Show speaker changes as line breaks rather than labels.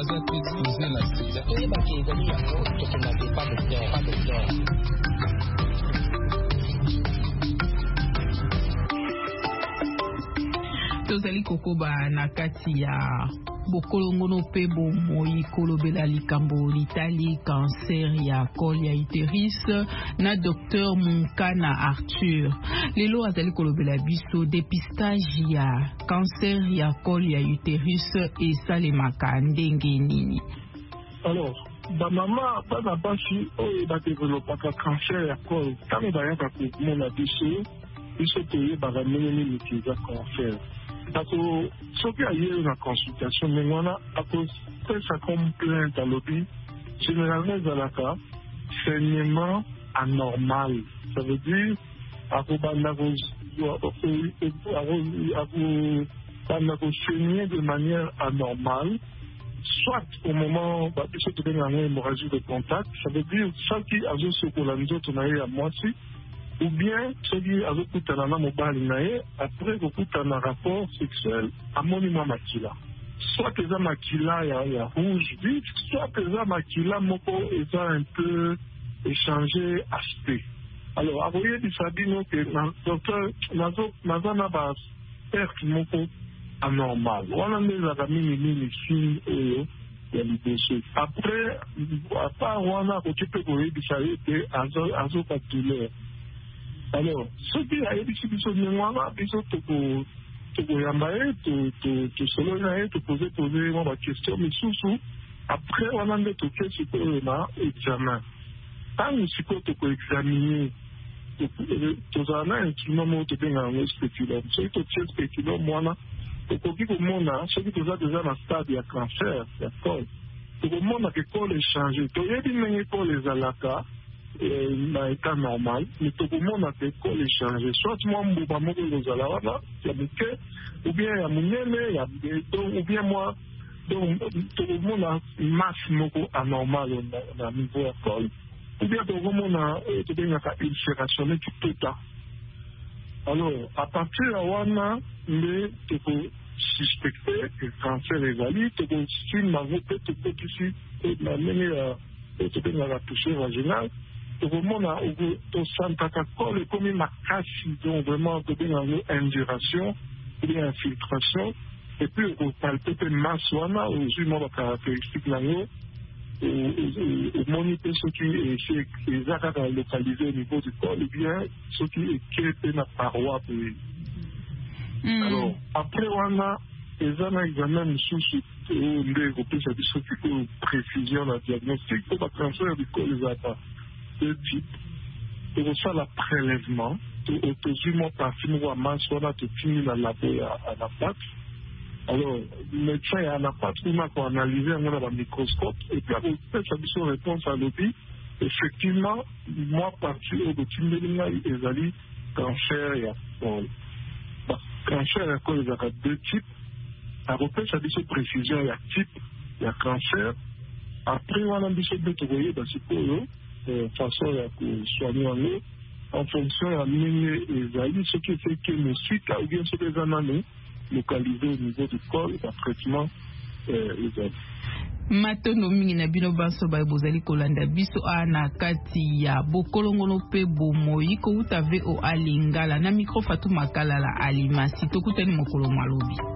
baza tout exposé na sida. Et bah qui est allé à nous, donc on n'avait pas docteur.
Tozali kokoba na kati ya bokolongono pe bomoi kolobela likambo litali cancer ya col ya utérus na docteur Munkana Arthur. Lelo azali kolobela biso dépistage ya cancer ya col ya utérus esalemaka ndenge nini.
Alors, ba mama bana basi oyo ba développaka cancer ya col kama bayaka komona biso toyebaka ndenge nini kiza cancer. Parce que ce qui a eu la consultation, mais on a fait ça comme plainte à l'OPI. Généralement, dans le cas, saignement anormal. Ça veut dire, à vous saigner de manière anormale, soit au moment où vous avez une hémorragie de contact, ça veut dire, ça qui a joué sur la maison, on a eu à moitié. Ou bien, ceux qui ont écouté un mobile, après écouter un rapport sexuel à monument maquila. Soit que ça maquila y a rouge vif, soit que ça maquila moko est un peu échangé aspect. Alors, vous voyez, il s'abîme que docteur Nazana va faire qu'il moko anormal. On a mis les signes et les après, à part on a occupé pour les que azopatulaire. Alors, ce qui a été dit, c'est que nous avons posé des questions, mais surtout, après, on a mis examen. Quand nous avons examiné, nous avons un instrument de spéculum. Ce qui est spéculum, moi, pour que le monde, ce qui est déjà dans le stade de cancer, d'accord. Pour le monde, le corps est changé. Il y a des corps les alaka. Dans l'état normal, mais tout le monde a des cols échangés. Soit moi, je suis ou bien ou bien moi, tout le monde a une masse anormale au niveau de col, ou bien tout le monde a une ulcération qui peut être. Alors, à partir de là, tu peux suspecter que le cancer est valide, tu peux ici, la manière de la toucher vaginale. Vraiment, au Santa Cacole, comme une casse, donc vraiment, de l'induration, de l'infiltration, et puis, au palpé de masse, on a aussi une caractéristique là, au moniteur, ce qui est exactement localisé au niveau du corps, et bien, ce qui est dans la paroi. Alors, après, on a les examens sous les précision, la diagnostic, pour la cancer du corps, les attaques. De type, pour ça, le prélèvement, au parti, nous avons mentionné que tu as la pâte. Alors, le médecin a la pâte, on a analysé un microscope, et puis, on fait sa réponse à l'OPI. Effectivement, moi, parti au bout de les alliés, cancer, il y a cancer, il y a deux types. Après, ça dit précision, il y a type, il y a cancer. Après, on a dit que vous voyez, façon de soigner en fonction de la ligne, ce qui fait que le site, ou bien ce des analyses localisées au niveau du corps, le traitement
matondo mingi na bino banso ba bozali kolanda biso ana kati ya bokolongono pe bomoi ko utave o alingala na micro Fatou Makala la alimasi tokutani mokolo malobi.